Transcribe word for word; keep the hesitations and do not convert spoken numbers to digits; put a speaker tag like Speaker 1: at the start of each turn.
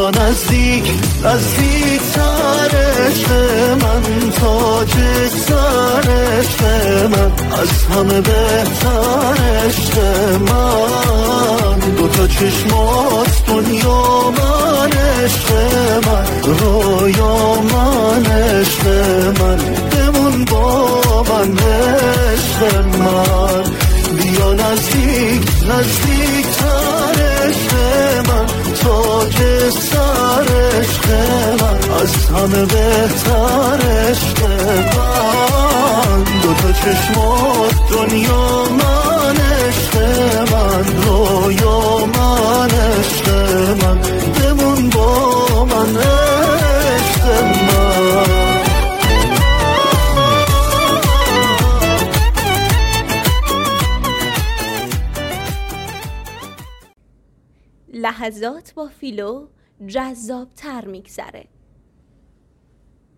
Speaker 1: بیا نزدیک نزدیک تر عشق من، تاج سر عشق من، از همه بهتر عشق من. دوتا چشمات دنیا من، عشق من رویا من، عشق من بمون با من، عشق من. بیا نزدیک نزدیک تر عشق من، تاج سر عشق من، از همه بهتر عشق من. دوتا چشمات دنیا من، عشق من رویا من، عشق من بمون با من، عشق من.
Speaker 2: لحظات با فیلو جذاب تر میگذره.